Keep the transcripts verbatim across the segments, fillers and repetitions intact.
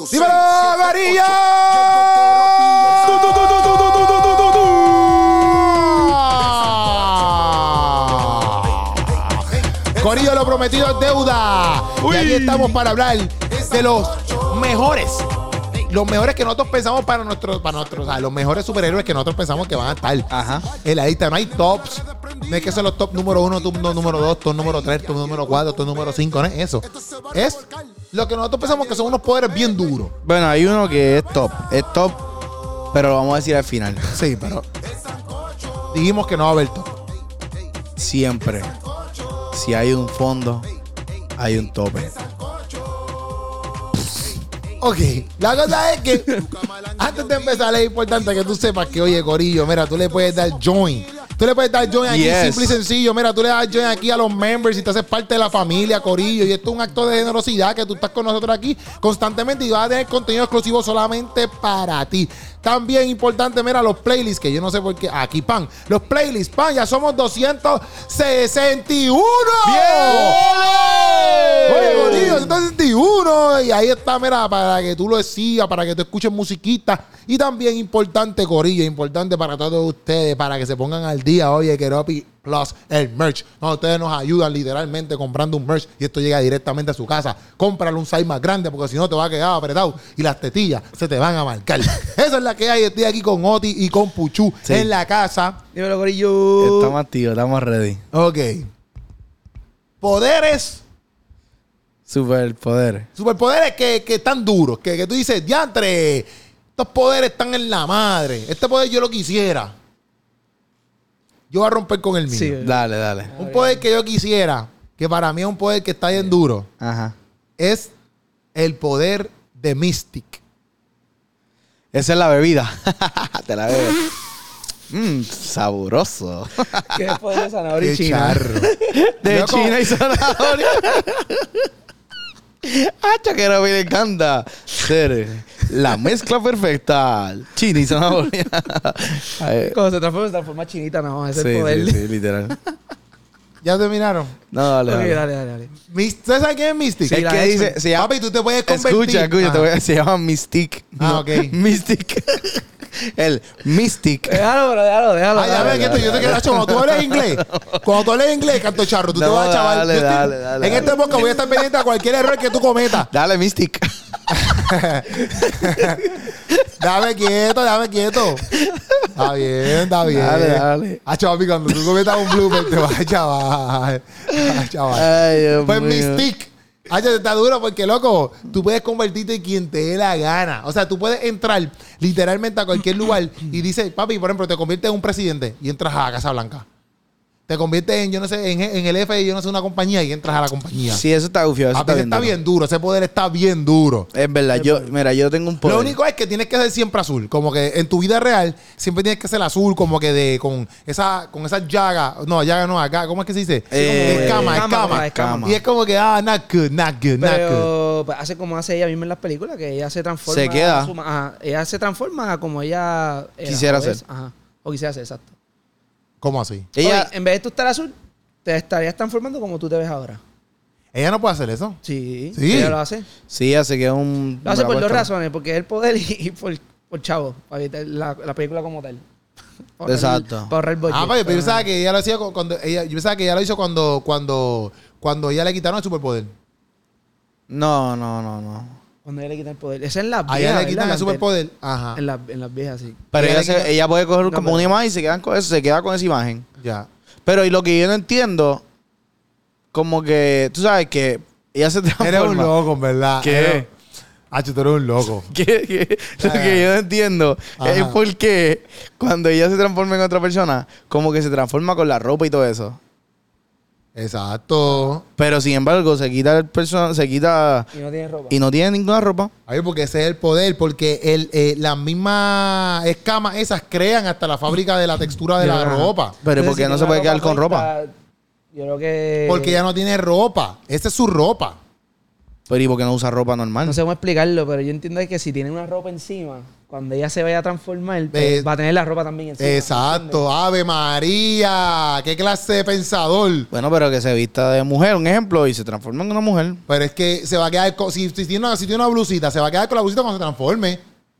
¡Dímelo, Garillo! Corillo, lo prometido es deuda. Uy. Y aquí estamos para hablar de los mejores. Los mejores que nosotros pensamos para nuestros, para nuestros, o sea, los mejores superhéroes que nosotros pensamos que van a estar. Ajá. En la lista no hay tops. No es que son los top número uno, top número dos, top número tres, top número cuatro, top número cinco. No es eso. Es lo que nosotros pensamos que son unos poderes bien duros. Bueno, hay uno que es top. Es top, pero lo vamos a decir al final. Sí, pero dijimos que no va a haber top. Siempre. Si hay un fondo, hay un tope. Ok, la cosa es que antes de empezar es importante que tú sepas que, oye, Corillo, mira, tú le puedes dar join. Tú le puedes dar join aquí, yes. Simple y sencillo. Mira, tú le das join aquí a los members y te haces parte de la familia, Corillo. Y esto es un acto de generosidad que tú estás con nosotros aquí constantemente y vas a tener contenido exclusivo solamente para ti. También importante, mira, los playlists, que yo no sé por qué. Aquí, pan. Los playlists, pan, ya somos doscientos sesenta y uno. ¡Bien! Oye, Corillo, doscientos sesenta y uno. Y ahí está, mira, para que tú lo sigas, para que tú escuches musiquita. Y también importante, Corillo, importante para todos ustedes, para que se pongan al día. Oye, Keropi Plus, el merch. No, ustedes nos ayudan literalmente comprando un merch y esto llega directamente a su casa. Cómprale un size más grande porque si no te va a quedar apretado y las tetillas se te van a marcar. Esa es la que hay. Estoy aquí con Oti y con Puchu, sí, en la casa. Dímelo, Corillo. Estamos activos, estamos ready. Ok. Poderes. Superpoderes. Superpoderes que, que están duros. Que, que tú dices, diantre, estos poderes están en la madre. Este poder yo lo quisiera. Yo voy a romper con el mío. Sí, dale, dale. Un poder que yo quisiera, que para mí es un poder que está bien duro, ajá, es el poder de Mystic. Esa es la bebida. Te la bebes. Mmm, sabroso. ¿Qué es poder de zanahoria y china? De Loco. China y zanahoria. ¡Hacha, que no me encanta! Ser la mezcla perfecta. China y zanahoria. Cuando se transforma, se transforma chinita, no. Ese es sí, el poder. sí, sí, literal. ¿Ya terminaron? No, dale, Okay, dale. dale, dale, dale. ¿Ustedes saben quién es Mystic? Sí, es que dice, se llama, papi, tú te puedes convertir. escucha, escucha, ah. te voy a, se llama Mystic. Ah, no, ok. Mystic. El Mystic. Déjalo, bro, déjalo, déjalo. Ah, ya déjalo, ves que esto, yo te déjalo. quiero, cuando tú hables inglés, cuando tú hables inglés, canto charro, tú No, te vas a chaval. dale, Yo estoy- dale, dale, en dale. este podcast voy a estar pendiente a cualquier error que tú cometas. Dale, Mystic. Dame quieto, dame quieto. Está bien, está bien. Dale, dale. Ah, chaval, cuando tú cometas un blooper, te vas a chaval. Ah, chaval. Ay, Dios Pues mío. Mystic. Ay, está duro porque, loco, tú puedes convertirte en quien te dé la gana. O sea, tú puedes entrar literalmente a cualquier lugar y dices, papi, por ejemplo, te conviertes en un presidente y entras a Casa Blanca. Te conviertes en, yo no sé, en, en el F de, yo no sé, una compañía y entras a la compañía. Sí, eso está gufiado. Eso Papi, está, ese bien, está duro. bien duro. Ese poder está bien duro. Es verdad. Yo, mira, yo tengo un poder. Lo único es que tienes que ser siempre azul. Como que en tu vida real siempre tienes que ser azul, como que de con esa con esas llagas. No, llagas no, acá. ¿Cómo es que se dice? Eh, escama, escama, escama. escama. Y es como que, ah, not good, not good, not good. Pero pues, hace como hace ella misma en las películas, que ella se transforma. Se queda. a su- ajá, ella se transforma a como ella era, Quisiera o es. ser. Ajá. O quisiera ser, exacto. ¿Cómo así? Ella, Oye, en vez de tú estar azul, te estarías transformando como tú te ves ahora. Ella no puede hacer eso. Sí. Sí. Ella lo hace. sí, hace que un. Lo hace me por la dos cuesta. razones, porque es el poder y, y por, por chavo. Para evitar la, la película como tal. Para Exacto. ahorrar- Para ahorrar budget. Ah, papi, pero yo Ajá. pensaba que ella lo hacía cu- cuando ella, yo pensaba que ella lo hizo cuando, cuando, cuando ella le quitaron el superpoder. No, no, no, no. Cuando ella le quitan el poder. Esa es en las A ella viejas. le quitan ¿verdad? el superpoder. Ajá. En, las en las viejas, sí. Pero Ella ella, le se- quita- ella puede coger No, como pero- una imagen y se, quedan con eso, se queda con esa imagen. Ya. Pero y lo que yo no entiendo, como que, tú sabes que ella se transforma. Eres un loco, en verdad. ¿Qué? Eres- Hacho, tú eres un loco. Que- que- lo que yo no entiendo Ajá. es por qué cuando ella se transforma en otra persona, como que se transforma con la ropa y todo eso. Exacto. Pero sin embargo, se quita el persona, se quita Y no tiene ropa. y no tiene ninguna ropa. Ay, porque ese es el poder, porque el, eh, las mismas escamas esas crean hasta la fábrica de la textura de la Ajá. ropa. Pero Entonces, ¿por qué si no tiene se una puede quedar con puesta, ropa? Yo creo que. Porque ella no tiene ropa. Esa es su ropa. Pero ¿y por qué no usa ropa normal? No sé cómo explicarlo, pero yo entiendo que si tiene una ropa encima, cuando ella se vaya a transformar, pues, Eh, va a tener la ropa también encima. Exacto. Ave María. ¿Qué clase de pensador? Bueno, pero que se vista de mujer, un ejemplo, y se transforma en una mujer. Pero es que se va a quedar... con- Si, si, tiene una, si tiene una blusita, se va a quedar con la blusita cuando se transforme.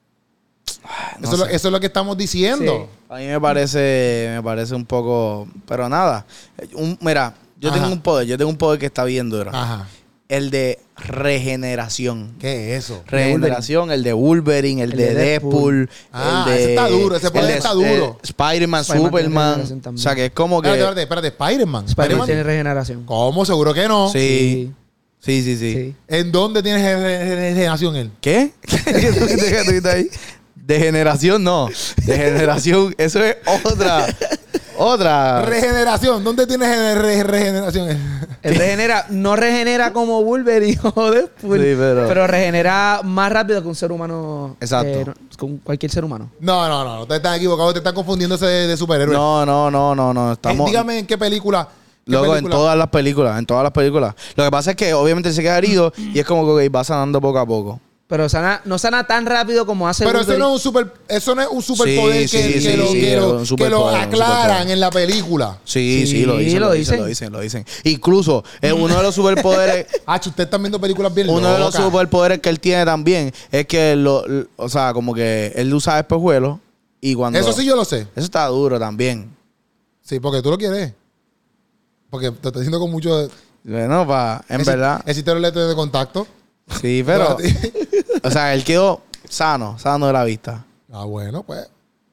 No eso, es lo, sé. eso es lo que estamos diciendo. A mí me parece, me parece un poco... Pero nada. Un- mira, yo Ajá. tengo un poder. Yo tengo un poder que está bien duro. Ajá. El de regeneración. ¿Qué es eso? Regeneración, el de Wolverine, el, El de, de Deadpool, Deadpool. Ah, el de... ese está duro, ese poder el de, está duro. eh, Spider-Man, Spider-Man tiene Superman. regeneración también. O sea, que es como que... Espérate, espérate, espérate. Spider-Man. Spider-Man tiene Spider-Man. regeneración. ¿Cómo? Seguro que no. Sí. Sí, sí, sí. Sí. ¿En dónde tiene re- re- regeneración él? ¿Qué? ¿Qué tú qué tú dices ahí? Degeneración no. Degeneración, eso es otra. Otra. Regeneración. ¿Dónde tiene re- re- regeneración él? Él regenera, no regenera como Wolverine o Deadpool, Sí, pero- pero regenera más rápido que un ser humano. Exacto. eh, no, con cualquier ser humano. No, no, no. Ustedes están equivocados. Te están confundiéndose de, de superhéroes. No, no, no, no, no. Eh, Estamos. dígame en qué película. qué Luego, en película- todas las películas, en todas las películas. Lo que pasa es que obviamente él se queda herido y es como que ok, va sanando poco a poco. Pero sana, no sana tan rápido como hace Pero eso Wolverine. no es un super, eso no es un superpoder Sí, que, sí, que sí, lo, sí, que es lo- un que superpoder, lo un aclaran superpoder. en la película. Sí, sí, Sí, lo dicen, lo lo dicen, dicen. lo dicen, lo dicen. Incluso, eh, uno de los superpoderes, Ah, ustedes están viendo películas bien uno de los locas. superpoderes que él tiene también es que, lo, lo- o sea, como que él usa espejuelos y cuando... Eso sí yo lo sé. Eso está duro también. Sí, porque tú lo quieres. Porque te estoy diciendo con mucho... Bueno, pa, en Exi- verdad. Existe el lente de contacto. Sí, pero... o sea, él quedó sano, sano de la vista. Ah, bueno, pues.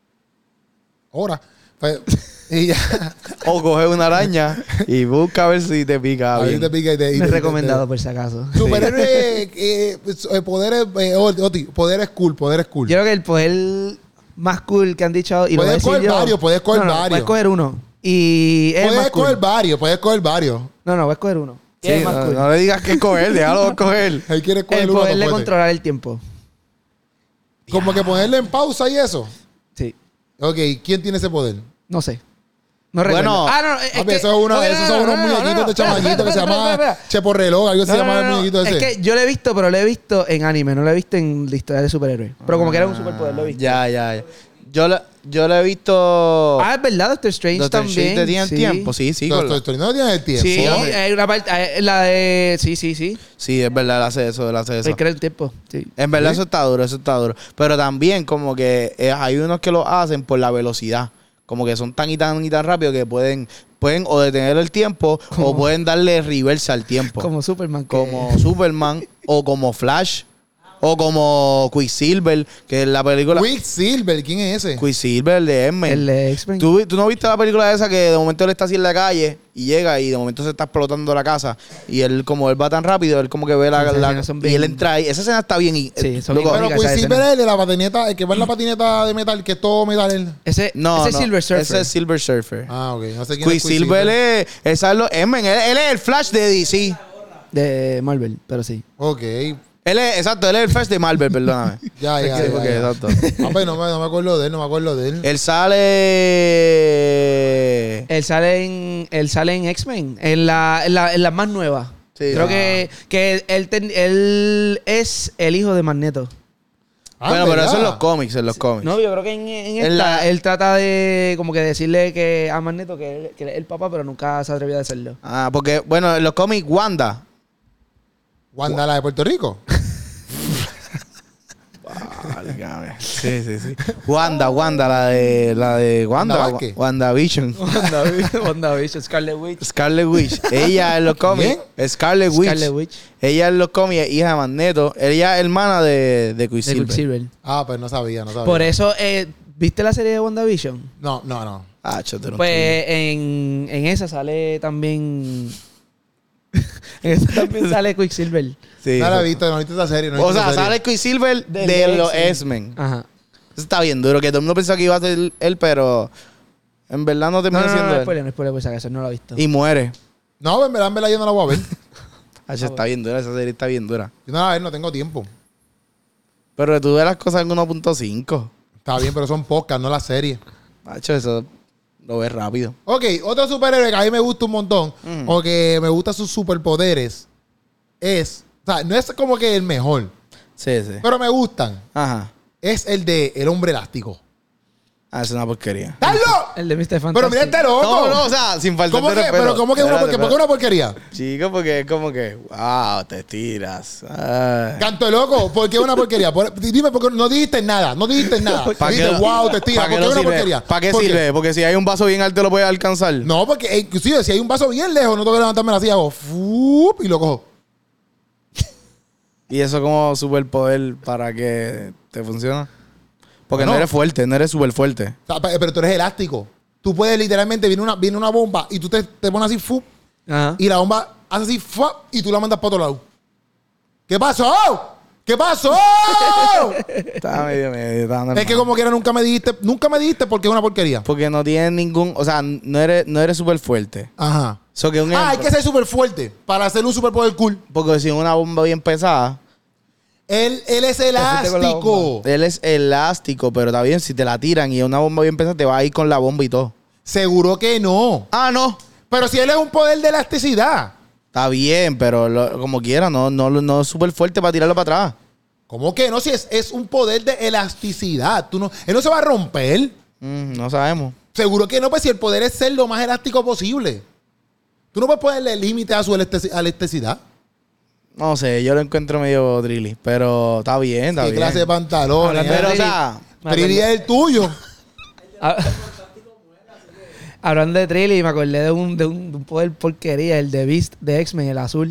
Ahora. Pues, y ya. O coge una araña y busca a ver si te pica A ver bien. si te pica y te... y No es te- recomendado, te- por si acaso. Superhéroe, eh, eh, poderes, eh, Oti, poderes cool, poderes cool. Yo creo que el poder más cool que han dicho. Y lo voy a Puedes decir coger yo- varios, puedes coger No, no, varios. Puedes coger uno. Y es el Puedes más cool. coger varios, puedes coger varios. No, no, puedes coger uno. Y Sí, es el más no, cool. no le digas que coger, déjalo coger. Él quiere coger El uno, poder no de puede. controlar el tiempo. Como que ponerle en pausa y eso. Sí. Ok, ¿quién tiene ese poder? No sé. No Bueno, recuerdo. Ah, no, es Papi, que- eso es una- ok, esos no, son no, unos no, no, muñequitos no, de espera, chamaquito que se espera, llama espera, espera. Chepo Reloj, algo se No, llama no, el no, muñequito ese. Es que yo lo he visto, pero lo he visto en anime, no lo he visto en la historia de superhéroes. Pero como que era un superpoder, lo he visto. Ya, ya, ya. Yo le, yo le he visto... Ah, es verdad, Doctor Strange Doctor también. Strange tenía el sí. tiempo, sí, sí. No, con la- estoy- estoy- no tiene el tiempo. Sí, Sí. hay una parte, hay- la de... Sí, sí, sí. Sí, es verdad, él hace eso, él hace eso. Se crea el tiempo, sí. En verdad ¿Sí? eso está duro, eso está duro. Pero también como que eh, hay unos que lo hacen por la velocidad. Como que son tan y tan y tan rápidos que pueden, pueden o detener el tiempo Como- o pueden darle reversa al tiempo. Como Superman. que- Como Superman o como Flash o como Quicksilver, que en la película... Quicksilver, ¿quién es ese? Quicksilver, el de X-Men. el de X-Men. ¿Tú, tú no viste la película esa que de momento él está así en la calle y llega y de momento se está explotando la casa y él como él va tan rápido, él como que ve la... Esas la- escenas son y bien- él entra ahí. Esa escena está bien y... Sí, son loco, bien Pero icónicas esas Quicksilver escenas. es el de la patineta, el que va en la patineta de metal, que es todo metal. él. Ese, No, ese no, es Silver Surfer. ese es Silver Surfer. Ah, ok. No sé quién Quicksilver es es... Él, sabe lo- X-Men, él, él es el Flash de D C. De Marvel, pero sí. Ok. Él es, exacto, él es el Flash de Marvel, perdóname. Ya, ya, Sí, ya, porque, ya. exacto. Ah, pues no me, no me acuerdo de él, no me acuerdo de él. Él sale... Él sale en, él sale en X-Men, en la, en la, en la más nueva. Sí. Creo Ah. que, que él, ten- él es el hijo de Magneto. Ah, bueno, pero ¿verdad? eso en los cómics, en los cómics. No, yo creo que en, en En esta, la- él trata de como que decirle que a Magneto que él, que él es el papá, pero nunca se atrevió a decirlo. Ah, porque, bueno, en los cómics, Wanda. Wanda, la de Puerto Rico. Válgame. Sí, sí, sí. Wanda, Wanda, la de, la de Wanda. ¿Wanda Vázquez? WandaVision. WandaVision, Scarlet Witch. Scarlet Witch. Ella en los cómics. Scarlet Witch. Scarlet Witch. Ella en los cómics es hija de Magneto. Ella es hermana de, de De Quicksilver. Quicksilver. Ah, pues no sabía, no sabía. Por eso, eh, ¿viste la serie de WandaVision? No, no, no. Ah, chotero. Pues en, en esa sale también... en esa también sale Quicksilver. Sí, no la he sí. visto, no he visto esa serie. No he O visto sea, esa serie. sale Quicksilver de, Del los X-Men. X-Men. Ajá. Eso está bien duro, que todo el mundo pensaba que iba a ser él, pero en verdad no No, terminó no, no, siendo no, él. spoiler, no spoiler, por si acaso, no lo he visto. Y muere. No, en verdad, en verdad yo no la voy a ver. Ah, está bien dura, esa serie está bien dura. Yo no la voy a ver, no tengo tiempo. Pero tú ves las cosas en uno punto cinco. Está bien, pero son podcasts, no la serie. Macho, eso lo ves rápido. Ok, otro superhéroe que a mí me gusta un montón, Mm. o que me gustan sus superpoderes, es... O sea, no es como que el mejor. Sí, sí. Pero me gustan. Ajá. Es el de El Hombre Elástico. Ah, es una porquería. ¡Carlos! El de mister Fantastic. Pero mira este loco. No, no, o sea, sin faltar ¿Cómo de que? respeto. Pero ¿cómo que una, Espérate, porquería? ¿Por qué una porquería? Chico, porque es como que, wow, te tiras. Ay. Canto de loco, ¿por qué una porquería? Por- dime, porque no dijiste nada, no dijiste nada. ¿Para Dijiste, qué- wow, te tiras, ¿para qué ¿por qué no una sirve? porquería? ¿Para qué ¿Por sirve? Porque si hay un vaso bien alto lo puedes alcanzar. No, porque eh, inclusive si hay un vaso bien lejos, no tengo que levantarme así, hago fup, y lo cojo. Y eso como superpoder para que te funcione. Porque Bueno. no eres fuerte, no eres súper fuerte. O sea, pe- pero tú eres elástico. Tú puedes literalmente, viene una, viene una bomba y tú te, te pones así, fup, Ajá. y la bomba hace así, fup, y tú la mandas para otro lado. ¿Qué pasó? ¿Qué pasó? Estaba medio, medio. Estaba normal. Es que como quiera nunca me dijiste, nunca me dijiste porque es una porquería. Porque no tienes ningún... O sea, no eres no eres súper fuerte. Ajá. So que un Ah, hay ejemplo- que ser súper fuerte para hacer un superpoder cool. Porque si es una bomba bien pesada, Él, él es fuiste con la elástico. él es elástico, pero está bien, si te la tiran y es una bomba bien pesada, te va a ir con la bomba y todo. Seguro que no. Ah, no. Pero si él es un poder de elasticidad. Está bien, pero lo- como quiera, no, no, no es súper fuerte para tirarlo para atrás. ¿Cómo que no? Si es, es un poder de elasticidad. Tú no, él no se va a romper. Mm, no sabemos. Seguro que no, pues si el poder es ser lo más elástico posible. Tú no puedes ponerle límite a su elasti- elasticidad. No sé, yo lo encuentro medio drilly, pero está bien, está ¿Qué bien. clase de pantalones? Hablando de Pero, o Drilly, sea, me Trini acordé- es el tuyo. Ah, Hablando de Trilly, me acordé de un, de, un, de un poder porquería, el de Beast de X-Men, el azul.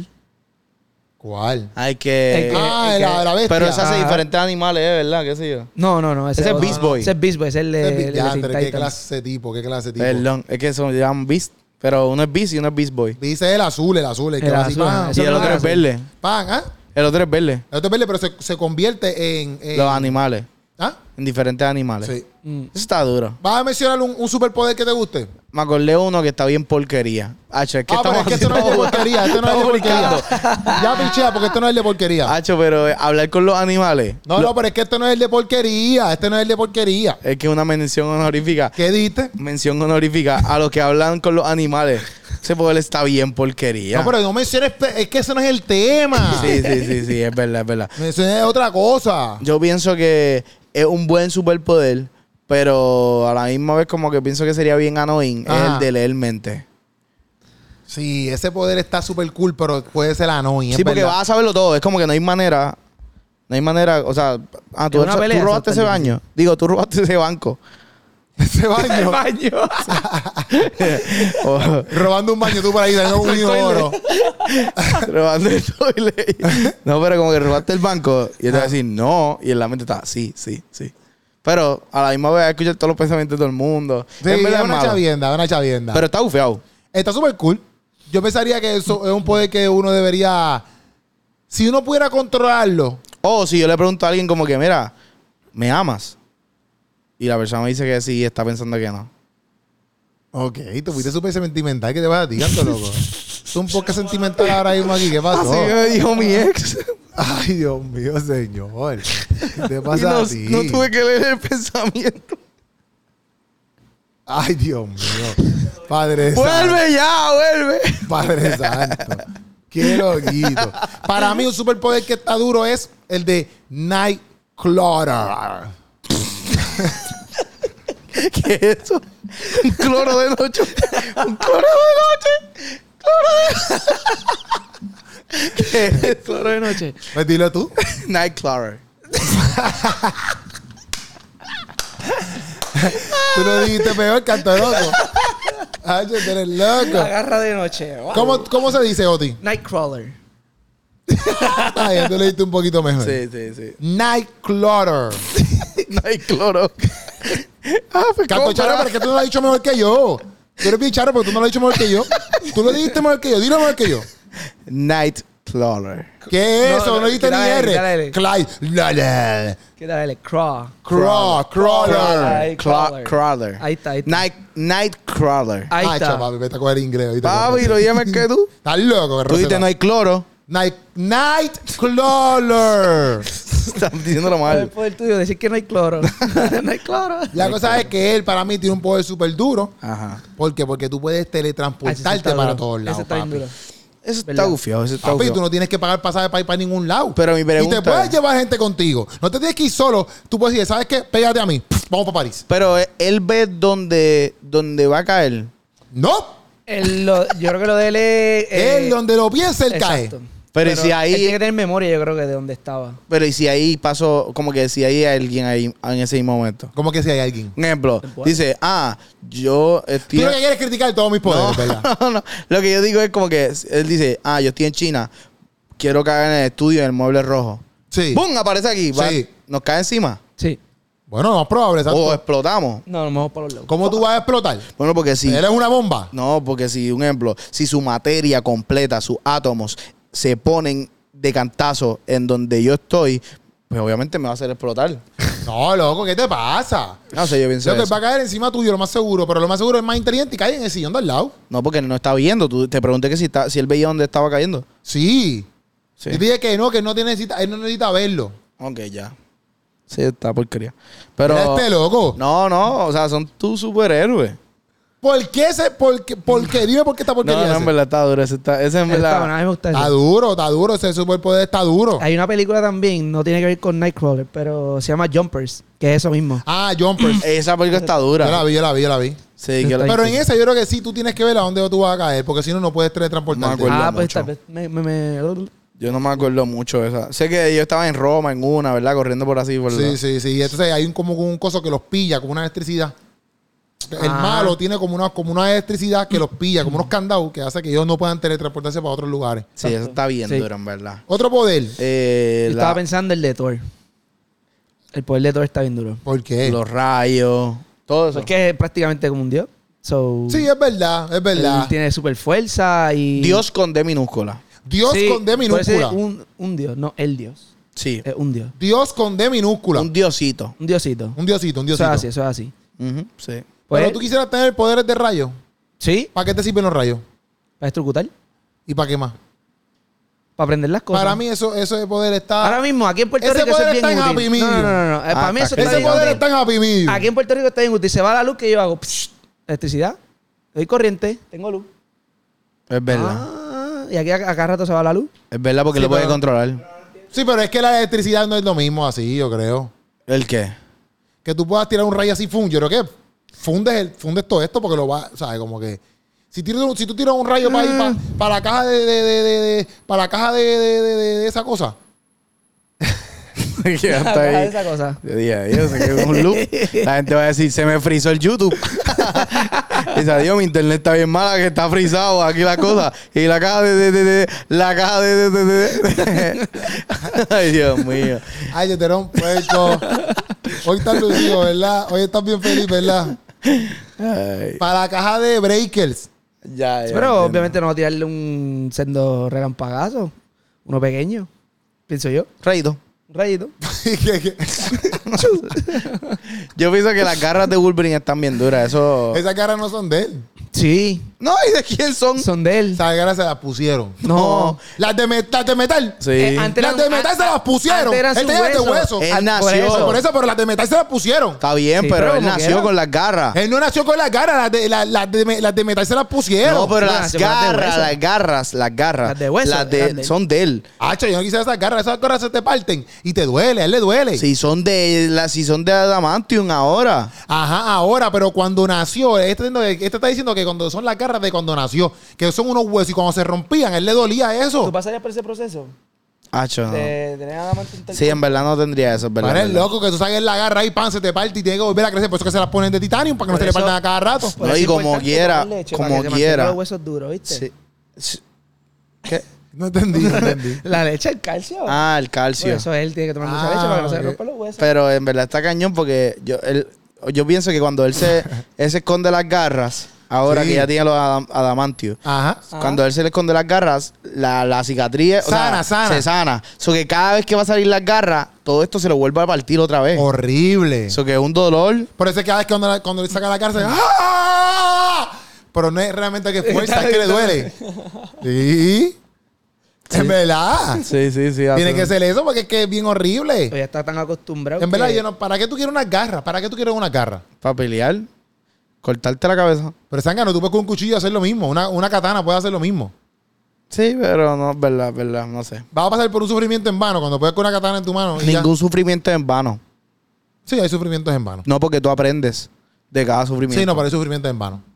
¿Cuál? hay que... El que- Ah, el la, que- la bestia. pero ese hace Ajá. diferentes animales, ¿eh? ¿Verdad? ¿Qué sé yo? No, no, no. Ese, Ese es otro. Beast Boy. Ese es Beast Boy, ese es el de, Ese es el de ya, Teen pero ¿qué Titans. clase de tipo? ¿Qué clase de tipo? Perdón, es que se llaman Beast, pero uno es Beast y uno es Beast Boy. Dice el azul, el azul. El que El va así, azul, pan, Eso Y el no otro es es así. verde. pan, ¿ah? El otro es verde. El otro es verde, pero se, se convierte en... en- Los animales. ¿Ah? En diferentes animales. Sí. Mm. Eso está duro. ¿Vas a mencionar un, un superpoder que te guste? Me acordé uno que está bien porquería. Hacho, es que Ah, pero estamos es que esto no es de haciendo- porquería. Esto no es de estamos porquería. brincando. Ya pichea, porque esto no es de porquería. Hacho, pero eh, hablar con los animales. No, no, pero es que esto no es el de porquería. Este no es el de porquería. Es que es una mención honorífica. ¿Qué diste? Mención honorífica a los que hablan con los animales. Ese poder está bien porquería. No, pero no menciones... pe- Es que ese no es el tema. Sí, sí, sí, sí, es verdad, es verdad. Menciones otra cosa. Yo pienso que es un buen superpoder, pero a la misma vez como que pienso que sería bien annoying es Ajá. el de leer mente. Sí, ese poder está súper cool, pero puede ser annoying. Sí, es porque verdad. vas a saberlo todo. Es como que no hay manera. No hay manera. O sea, ah, tú, En una tú pelea, robaste eso ese está baño. Digo, tú robaste ese banco. Ese baño. baño. O Robando un baño tú por ahí, dando un inodoro. robando el toilet. No, pero como que robaste el banco. Y él te va a decir no. Y en la mente está, sí, sí, sí. Pero a la misma vez hay que escuchar todos los pensamientos de todo el mundo. Sí, En es verdad es una malo. chavienda, una chavienda. Pero está bufeado. Está súper cool. Yo pensaría que eso es un poder que uno debería... Si uno pudiera controlarlo... O si yo le pregunto a alguien como que, mira, ¿me amas? Y la persona me dice que sí y está pensando que no. Ok, tú fuiste súper sentimental. ¿Qué te vas a ti, canto, loco? Es un poco sentimental ahora mismo aquí. ¿Qué pasó? Así me dijo mi ex. Ay, Dios mío, señor. ¿Qué te Y pasa no, a ti? no tuve que leer el pensamiento. Ay, Dios mío. Padre santo. ¡Vuelve ya! ¡Vuelve! Padre santo. Qué loquito. Para mí un superpoder que está duro es el de Nightcrawler. ¿Qué es eso? Un cloro de noche. Un cloro de noche. Cloro de ¿Qué es eso? Cloro de noche. Pues dilo tú. Nightcrawler. Tú lo dijiste peor, canto loco. Ay, tú eres La loco. garra de noche. Wow. ¿Cómo, ¿Cómo se dice, Oti? Nightcrawler. Ay, tú lo dijiste un poquito mejor. Sí, sí, sí. Nightcrawler. No hay cloro. Ah, pues Canto ¿cómo? Charo, pero es que tú no lo has dicho mejor que yo. Tú eres bien charo, pero tú no lo has dicho mejor que yo. Tú lo dijiste mejor que yo. Dilo mejor que yo. Nightcrawler. ¿Qué es No, eso? no, No dijiste ni quítale, R. quítale. Clyde. La, la. ¿Qué tal? El Craw. Craw, crawler. Ay, Cla- Crawler. Crawler. Ahí está, ahí está. Night, Nightcrawler. Ahí Ay, está. chaval, vete a coger inglés. ahorita. Papi, lo llamas que tú. Estás loco, Tú dices no hay cloro. Night, Nightcrawler. Estás diciéndolo ¿Cuál es el mal. poder tuyo? Decir que no hay cloro. No hay cloro. La cosa es que él, para mí, tiene un poder súper duro. Ajá. ¿Por qué? Porque tú puedes Ah, ese teletransportarte está para duro. todos Ese lados, está bien papi. duro. Eso está ¿verdad? gufiado, eso está Papi, gufiado. tú no tienes que pagar pasaje para ir para ningún lado. Pero mi pregunta Y te puedes es- llevar gente contigo. No te tienes que ir solo. Tú puedes decir, ¿sabes qué? Pégate a mí. Pff, vamos para París. Pero él ve dónde, dónde va a caer. No. Él lo- yo creo que lo de él es... eh, Él, donde lo piensa, él exacto. cae. Pero, si ahí... Él tiene que tener memoria, yo creo que de dónde estaba. Pero y si ahí pasó, como que si ahí hay alguien ahí en ese mismo momento. ¿Cómo que si hay alguien? Un ejemplo, puede. dice, ah, yo Tú estoy... lo que quieres criticar todos mis poderes, ¿verdad? no, no. Lo que yo digo es como que él dice, ah, yo estoy en China, quiero caer en el estudio en el mueble rojo. Sí. ¡Bum! Aparece aquí. va- Sí. Nos cae encima. Sí. Bueno, no es probable, exacto. O explotamos. No, nos vamos para los lados. ¿Cómo tú vas a explotar? Bueno, porque si... Él es una bomba. No, porque si, un ejemplo, si su materia completa, sus átomos, se ponen de cantazo en donde yo estoy, pues obviamente me va a hacer explotar. No, loco, ¿qué te pasa? No sé, yo pienso Lo que eso. va a caer encima tuyo, lo más seguro. Pero lo más seguro es más inteligente y cae en el sillón de al lado. No, porque él no está viendo. Tú, te pregunté que si, está, si él veía dónde estaba cayendo. Sí. Sí. Yo te dije que no, que él no, tiene, necesita, él no necesita verlo. Ok, ya. Sí, está porquería. Pero... Mira este loco. No, no, o sea, son tus superhéroes. ¿Por qué ese? ¿Por qué? ¿Por qué? Dime por qué está No, porquería no, ese. en verdad está duro. Ese, está, ese en Está verdad... bueno, a mí me gusta Está eso. duro, está duro. Ese superpoder está duro. Hay una película también, no tiene que ver con Nightcrawler, pero se llama Jumpers, que es eso mismo. Ah, Jumpers. Esa película está Yo la dura. vi, yo la vi, yo la vi. Sí, que la- Pero en esa yo creo que sí tú tienes que ver a dónde tú vas a caer, porque si no, no puedes teletransportarte. No me acuerdo Ah, pues mucho. tal vez me... me, me- Yo no me acuerdo mucho de esa. Sé que yo estaba en Roma en una, ¿verdad? Corriendo por así, ¿verdad? Sí, sí, sí. Y entonces hay un, como un coso que los pilla, como una electricidad. El Ah. malo tiene como una, como una electricidad que los pilla, como unos candados que hace que ellos no puedan teletransportarse para otros lugares. Sí, eso está bien Sí. duro, en verdad. Otro poder. Eh, Yo la- estaba pensando el de Thor. El poder de Thor está bien duro. ¿Por qué? los rayos, todo eso. Es que es prácticamente como un dios. So, Sí, es verdad, es él verdad. tiene super fuerza y... Dios con D minúscula. Dios Sí, con D puede ser minúscula. Un, un dios, no el dios. Sí. Es un dios. Dios con D minúscula. Un diosito. Un diosito. Un diosito, un Eso diosito. es así, eso es así. Ujú, sí. Pues, Pero tú quisieras tener poderes de rayos. sí, ¿Para qué te sirven los rayos? para electrocutar, ¿Y para qué más? para aprender las cosas. Para mí eso, eso de poder está... Ahora mismo, aquí en Puerto Ese Rico eso poder es bien está en útil. Happy Medium. No, no, no, no. Eh, Ah, para mí eso está está Ese bien poder útil. está en Happy Medium. Aquí en Puerto Rico está bien útil. Se va la luz que yo hago. Psh, electricidad. Doy corriente. Tengo luz. Es verdad. Ah, y aquí a, a cada rato se va la luz. Es verdad porque Sí, lo puede pero- controlar. Sí, pero es que la electricidad no es lo mismo así, yo creo. ¿El qué? Que tú puedas tirar un rayo así, fun. Yo creo que fundes, el, fundes todo esto porque lo va, ¿sabes? Como que si, tiras un- si tú tiras un rayo para ir Mm. para la caja de, de, de, de- de- para la caja de, de, de- de- de esa cosa. Que hasta ahí. Esa cosa. Yo dije, Dios, se quedó un loop. La gente va a decir, se me frizó el YouTube. Dice, adiós, mi internet está bien mala, que está frizado aquí la cosa. Y la caja de, de, de, de- la caja de, de, de, de, de. Ay, Dios mío. Ay, yo te era un puerco. Hoy estás lucido, ¿verdad? Hoy estás bien feliz, ¿verdad? Ay, Para la caja de breakers. ya, ya, Pero entiendo. obviamente no va a tirarle un sendo relampagazo. Uno pequeño. Pienso yo. Rayito. Un rayito. Que- que- Yo pienso que las garras de Wolverine están bien duras. Eso. Esas caras no son de él. Sí. No, ¿y de quién son? Son de él. Esas caras se las pusieron. No. Las de, met- las de metal. Sí. Eh, antes Las eran- de metal se las pusieron. antes eran Él sus tenía de huesos. hueso. Él An- nació. por eso. Por eso, pero las de metal se las pusieron. Está bien, Sí, pero, pero él como nació quiera. con las garras. Él no nació con las garras, las de, las, las de, me- las de metal se las pusieron. No, pero Sí, las nació con las de garras, hueso. las garras, las garras. Las de hueso las de- eran de él. son de él. Hacho, yo no quisiera esas garras. Esas garras se te parten y te duele, a él le duele. Si son de la, si son de Adamantium ahora. Ajá, ahora, pero cuando nació, este, está diciendo que- este está diciendo que cuando son las garras de cuando nació, que son unos huesos y cuando se rompían, a él le dolía ¿Tú eso. pasarías por ese proceso? Hacho, no. De tener adamante en Sí, en verdad no tendría eso, es verdad. Para el verdad. loco que tú saques la garra y pan, se te parte y tiene que volver a crecer. Por eso que se las ponen de titanio, para que no Por se le eso- partan a cada rato. Por No, eso y es como importante quiera, tomar leche, como para que se quiera. mantengan los huesos duros, ¿viste? Sí. Sí. ¿Qué? No entendí, no entendí. La leche, el calcio. Ah, el Por calcio. eso él tiene que tomar mucha Ah, leche para que no se ok. le rompan los huesos. Pero en verdad está cañón porque yo, él, yo pienso que cuando él se, él se esconde las garras, ahora Sí. que ya tiene los adam- adamantios, Ajá. Ah. cuando él se le esconde las garras, la, la cicatriz o Sana, sea, sana. se sana. So que cada vez que va a salir las garras, todo esto se lo vuelve a partir otra vez. Horrible. Eso que es un dolor. Por eso es que cada vez que cuando, la- cuando le saca la cárcel, ¡ah! Pero no es realmente que fuerza, es que le duele. Sí. En verdad. Sí, sí, sí. Tiene que ser eso porque es que es bien horrible. Pero ya está tan acostumbrado. En verdad, que- yo no, ¿para qué tú quieres unas garras? ¿Para qué tú quieres unas garras? Para pelear, cortarte la cabeza. Pero Zángano, tú puedes con un cuchillo hacer lo mismo. Una, una katana puede hacer lo mismo. Sí, pero no, es verdad, es verdad, no sé. Vas a pasar por un sufrimiento en vano cuando puedes con una katana en tu mano. Y Ningún ya. sufrimiento es en vano. Sí, hay sufrimientos en vano. No, porque tú aprendes de cada sufrimiento. Sí, no, pero hay sufrimientos en vano.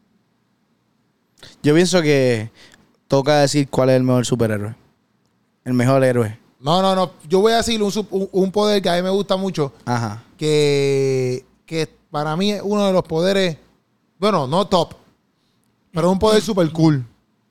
Yo pienso que toca decir cuál es el mejor superhéroe. El mejor héroe. No, no, no. Yo voy a decir un, un, un poder que a mí me gusta mucho. Ajá. Que, que para mí es uno de los poderes. Bueno, no top. Pero es un poder super cool.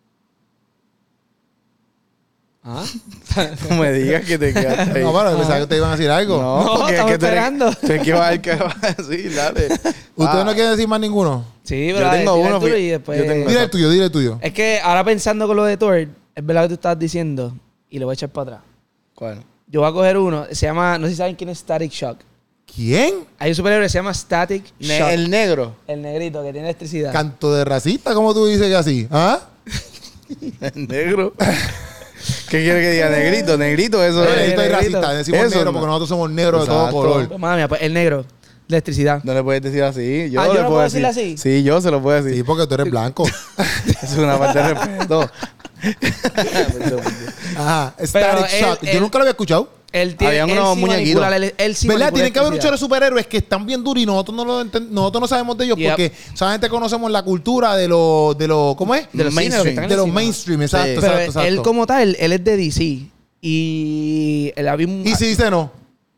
¿Ah? No me digas que te quedaste ahí. No, bueno, pensaba que te iban a decir algo. No, No, porque es estamos que tú eres- esperando. tú es que va a ver qué va a decir, dale. ¿Ustedes Ah, no quieren decir más ninguno? Sí, Yo pero tengo tira el uno, tuyo fí- y después... yo tengo- Dile el tuyo, dile el tuyo. Es que ahora pensando con lo de Thor, es verdad que tú estás diciendo y lo voy a echar para atrás. ¿Cuál? Yo voy a coger uno, se llama, no sé si saben quién es Static Shock. ¿Quién? Hay un superhéroe que se llama Static Ne- Shock. el negro. El negrito que tiene electricidad. Canto de racista, ¿cómo tú dices que así? ¿Ah? El negro. ¿Qué quiere que diga? Negrito, negrito, eso Eh, es. esto es negrito. racista. Decimos Eso negro no. porque nosotros somos negros de todo Exacto. color. Pues, madre mía, pues, el negro. Electricidad. No le puedes decir así. Yo Ah, le ¿yo no puedo puedo decir decirle así? Sí, yo se lo puedo decir. Sí, porque tú eres blanco. Es una parte de respeto. Ajá. Pero Static él- Shock. Yo él- nunca lo había escuchado. Él tiene, Habían él unos sí muñequitos. manipula la- él sí ¿Verdad? manipula Tienen que haber un chorro de electricidad. superhéroes que están bien duros y nosotros no, lo enten- nosotros no sabemos de ellos Yep. porque solamente conocemos la cultura de los... De los ¿cómo es? De los cines, los que están en De el los cine. mainstream, exacto, Sí. exacto, Pero exacto. él como tal, él es de D C. Y él había un... Y si dice no.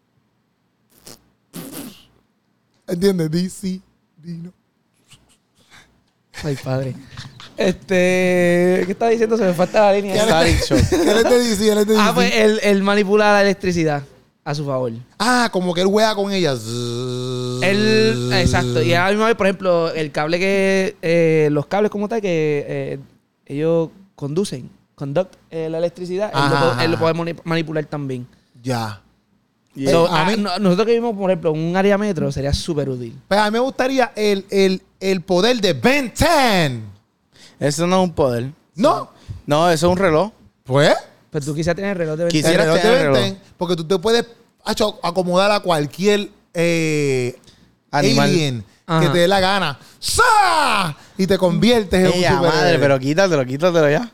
¿Entiendes? D C. Dino. Ay, padre. Este... ¿Qué estaba diciendo? Se me falta la línea. Static Shock. Él es de D C, él es de D C. Ah, pues él, él manipula la electricidad a su favor. Ah, como que él juega con ellas. Él, exacto. Y a la misma vez, por ejemplo, el cable que... eh, los cables como tal que eh, ellos conducen, conduct eh, la electricidad, él lo, Ajá, puede- él lo ajá. puede mani- manipular también. Ya. Y Eh, So, a ah, mí- no- nosotros que vivimos, por ejemplo, en un área metro, sería súper útil. Pues a mí me gustaría el, el, el poder de Ben diez. Eso no es un poder. ¿No? No, eso es un reloj. Pues... Pero tú quizás tienes el reloj de Quisi- ventana. El reloj de tener el Ben reloj. diez, porque tú te puedes acho, acomodar a cualquier eh, Animal. alien Ajá. que te dé la gana. ¡Sa! Y te conviertes en un Ella, superhéroe. madre, pero quítatelo, quítatelo ya.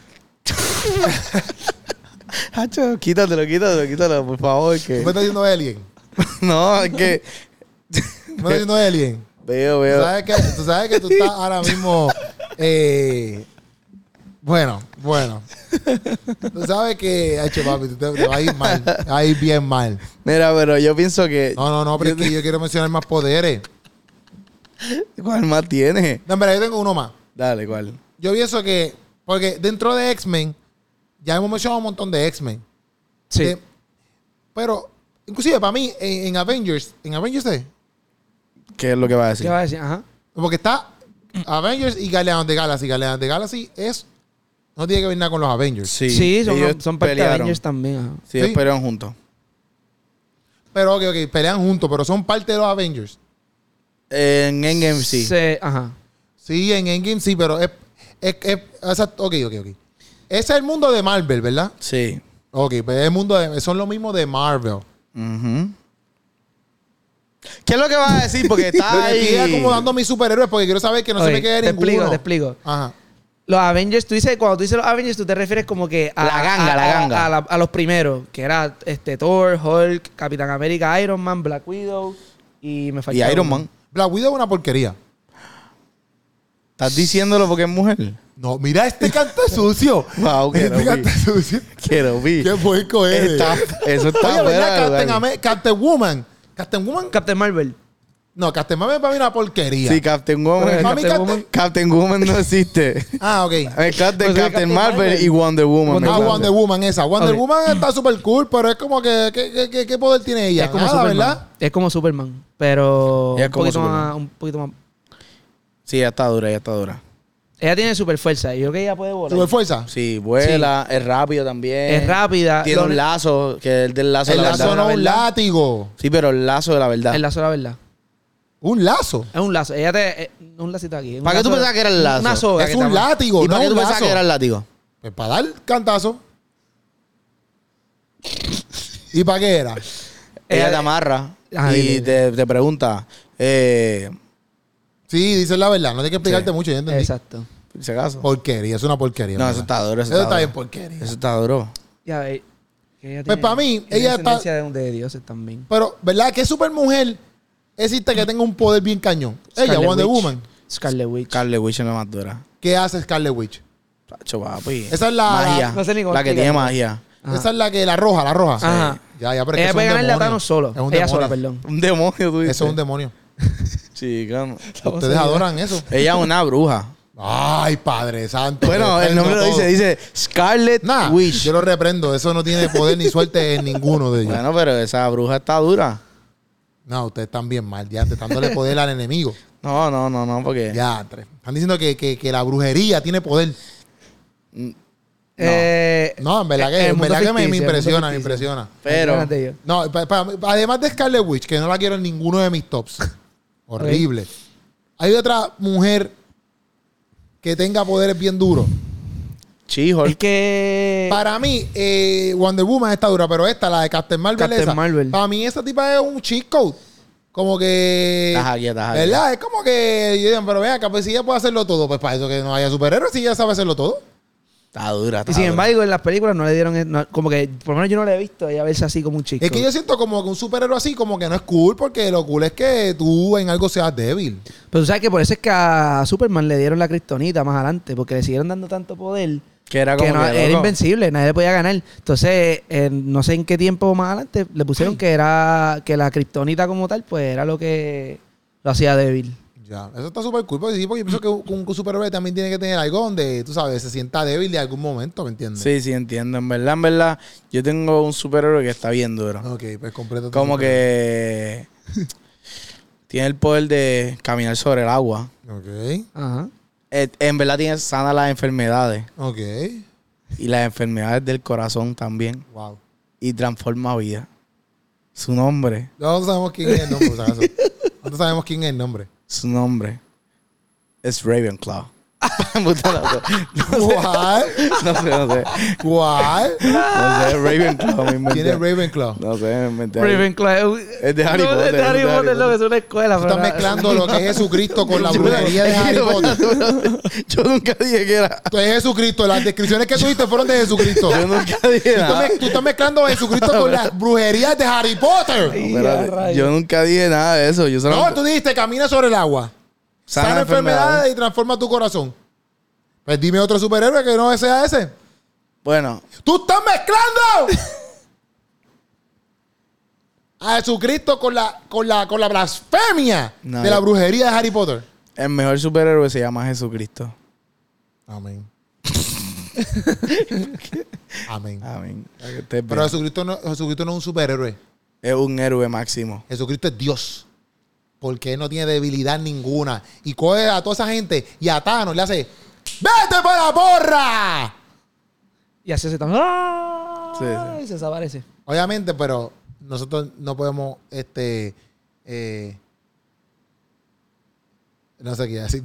Hacho, quítatelo, quítatelo, quítatelo, por favor. ¿Tú Que... me estás diciendo alien? No, es que. ¿Tú me estás diciendo alien? Veo, ¿Tú veo. sabes que, tú sabes que tú estás ahora mismo... eh, bueno, bueno. Tú sabes que... Ay, che, papi, tú te, te va a ir mal. Te va a ir bien mal. Mira, pero yo pienso que. No, no, no, pero es que yo quiero mencionar más poderes. ¿Cuál más tiene? No, pero yo tengo uno más. Dale, ¿cuál? Yo pienso que... Porque dentro de X-Men... Ya hemos mencionado un montón de X-Men. Sí. Eh, pero... Inclusive para mí, en, en Avengers... ¿En Avengers es? ¿Qué es lo que va a decir? ¿Qué vas a decir? Ajá. Porque está Avengers y Guardians of the Galaxy. Guardians of the Galaxy es... No tiene que ver nada con los Avengers. Sí, Sí, son, ellos son parte de pelearon. Avengers también. Ajá. Sí, ellos Sí. pelearon juntos. Pero, ok, ok. Pelean juntos, pero son parte de los Avengers. En Endgame sí. Se- ajá. Sí, en Endgame sí, pero es... es, es exacto, ok, ok, ok. Ese es el mundo de Marvel, ¿verdad? Sí. Ok, pues es el mundo de... Son lo mismo de Marvel. Ujú. ¿Qué es lo que vas a decir? Porque está Pero estoy ahí. acomodando mis superhéroes porque quiero saber que no Ok, se me quede te ninguno. explico, te explico. Ajá. Los Avengers, tú dices, cuando tú dices los Avengers, tú te refieres como que a La ganga, a, la a- ganga. A, la- a los primeros, que era este Thor, Hulk, Capitán América, Iron Man, Black Widow y me falta Y Iron uno. Man. Black Widow es una porquería. ¿Estás diciéndolo porque es mujer? No, mira este canta sucio. Wow, que Este lo canta vi. sucio. Quiero vi. Qué puerco eres. Está- eso está Oye, fuera ¿verdad? de Captain, lugar. Ame- Captain Woman. Captain Woman. Captain Marvel. No, Captain Woman para mí es una porquería. Sí, Captain Woman. Pero Para mí Captain Captain... Woman- Captain Woman no existe. Ah, ok. Es Captain, Pues Captain, es Captain Marvel, Marvel y Wonder Woman. Wonder Ah, me Woman. Wonder parece. Woman esa. Wonder Ok. Woman está súper cool, pero es como que... ¿Qué, qué, qué, qué poder tiene ella? Es como Nada, Superman. ¿verdad? Es como Superman, pero Ella es un como poquito Superman. más, un poquito más. Sí, ya está dura, ya está dura. Ella tiene super fuerza. Yo creo que ella puede volar. Super fuerza. Sí, vuela, es rápido también. Es rápida. Tiene Lo- un lazo, que es el del lazo El de la lazo verdad. no es un ¿verdad? látigo. Sí, pero el lazo de la verdad. El lazo de la verdad. Un lazo. Es un lazo. Ella te. eh, un lacito aquí. Un ¿Para qué tú lazo- pensabas que era el lazo? Una soga. Es que un te ama- látigo, ¿Y no para qué un tú pensabas lazo. que era el látigo? Pues para dar cantazo. ¿Y para qué era? Ella Eh, te amarra ajá, y dile, te, te pregunta, eh, Sí, dices la verdad. No hay que explicarte Sí. mucho, ya entendí. Exacto. por si acaso. Porquería, es una porquería. No, ¿verdad? eso está duro. Eso, Eso está, está bien duro. porquería. Eso está duro. Ya, eh, que ella Pues tiene- para mí, tiene ella está- descendencia de, de dioses también. Pero, ¿verdad? ¿Qué supermujer existe que tenga un poder bien cañón? Ella, Scarlet Wonder Witch. Woman. Scarlet Witch. Scarlet Witch es la más dura. ¿Qué hace Scarlet Witch? Tacho, papi. Esa es la- magia. No sé ni cómo la que explicarlo. tiene magia. Ajá. Esa es la que, la roja, la roja. Ajá. Ya, ya, pero es que Ella eso puede es un ganarle a demonio. Thanos solo. Es un Ella demonio. sola, perdón. Un demonio, tú dices. Eso es un demonio. Chica, no. Ustedes adoran eso. Ella es una bruja. Ay, Padre Santo. Bueno, el reprendo nombre lo todo. dice. Dice Scarlet Nah, Witch. yo lo reprendo. Eso no tiene poder ni suerte en ninguno de ellos. Bueno, pero esa bruja está dura. No, ustedes están bien mal. Ya, te están dándole poder al enemigo. No, no, no, no, porque... Ya, tres. Están diciendo que, que, que la brujería tiene poder. Eh, No, en verdad que, el en mundo verdad que me, me ficticio, el impresiona, mundo me ficticio. impresiona. Pero... Imagínate yo. No, pa- pa- además de Scarlet Witch, que no la quiero en ninguno de mis tops. Horrible. Hay otra mujer que tenga poderes bien duros. She-Hulk. Es que... Para mí, eh, Wonder Woman está dura, pero esta, la de Captain Marvel, Captain esa, Marvel. para mí esa tipa es un cheat code. Como que... Estás aquí, estás aquí. ¿Verdad? Es como que... Yo digo, pero vea, pues si ella puede hacerlo todo, pues para eso que no haya superhéroes, si ella sabe hacerlo todo. Está dura, está Y sin dura. embargo, en las películas no le dieron... no- como que, por lo menos yo no la he visto ella verse así como un chico. Es que yo siento como que un superhéroe así como que no es cool, porque lo cool es que tú en algo seas débil. Pero tú sabes que por eso es que a Superman le dieron la kriptonita más adelante, porque le siguieron dando tanto poder Que era como que no- que, era loco, invencible, nadie le podía ganar. Entonces, eh, no sé en qué tiempo más adelante le pusieron que era que la kriptonita como tal, pues era lo que lo hacía débil. Ya, eso está súper cool, porque sí, porque yo pienso que un, un superhéroe también tiene que tener algo donde, tú sabes, se sienta débil de algún momento, ¿me entiendes? Sí, sí, entiendo. En verdad, en verdad, yo tengo un superhéroe que está bien duro. Ok, pues completo. tu Como superhéroe. que... tiene el poder de caminar sobre el agua. Ok, Ajá. Eh, En verdad tiene sana las enfermedades. ok. Y las enfermedades del corazón también. Wow. Y transforma vida. Su nombre. No sabemos quién es el nombre, por si acaso. No sabemos quién es el nombre. Su nombre es Ravenclaw. Puta, no sé. ¿Cuál? No sé, no sé. ¿Cuál? No sé, Ravenclaw. Me inventé. ¿Quién es Ravenclaw? No sé, me inventé ahí. Ravenclaw. Es de Harry No, Potter, Es de Harry es de Harry Potter, lo que Potter. es una escuela. Tú pero estás no- mezclando lo que es Jesucristo con la brujería de Harry Potter. Yo nunca dije que era. Tú es Jesucristo. Las descripciones que tuviste fueron de Jesucristo. Yo nunca dije Tú estás, nada. me- tú estás mezclando a Jesucristo con las brujerías de Harry Potter. Ay, Espérate, ya, rayos. yo nunca dije nada de eso. Yo solo No, tú dijiste camina sobre el agua. Sana Sana enfermedades. enfermedades y transforma tu corazón. Pues dime otro superhéroe que no sea ese. Bueno, ¡Tú estás mezclando! A Jesucristo con la, con la, con la blasfemia No, de la yo- brujería de Harry Potter. el mejor superhéroe se llama Jesucristo. Amén. Amén. Amén. Para que estés Pero bien. Jesucristo no, Jesucristo no es un superhéroe. Es un héroe máximo. Jesucristo es Dios. Porque Él no tiene debilidad ninguna. Y coge a toda esa gente y a Thanos le hace ¡vete para la porra! Y así se está. ¡Ah! Sí, sí. Y se desaparece. Obviamente, pero nosotros no podemos, este, eh, no sé qué decir,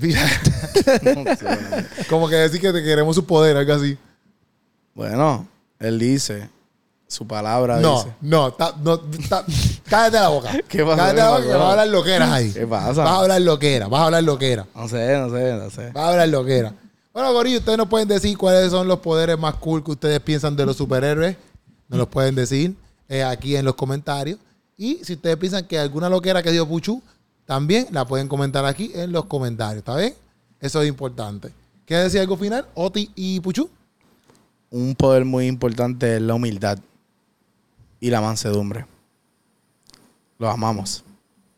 como que decir que te queremos su poder, algo así. Bueno, él dice, su palabra No, dice. no, ta- no ta- cállate la boca. ¿Qué pasó? Cállate ¿Qué la boca pasó? que vas a hablar loqueras ahí. ¿Qué pasa? Vas a hablar loquera, vas a hablar loquera, No sé, no sé, no sé. vas a hablar loquera. Bueno, Gorillo, ustedes nos pueden decir cuáles son los poderes más cool que ustedes piensan de los superhéroes. Nos los pueden decir eh, aquí en los comentarios. Y si ustedes piensan que alguna loquera que dio Puchu, también la pueden comentar aquí en los comentarios. ¿Está bien? Eso es importante. ¿Quieres decir algo final, Oti y Puchu? Un poder muy importante es la humildad y la mansedumbre. Los amamos.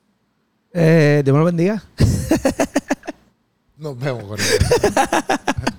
Eh, Dios me lo bendiga. Nos vemos, Gorillo.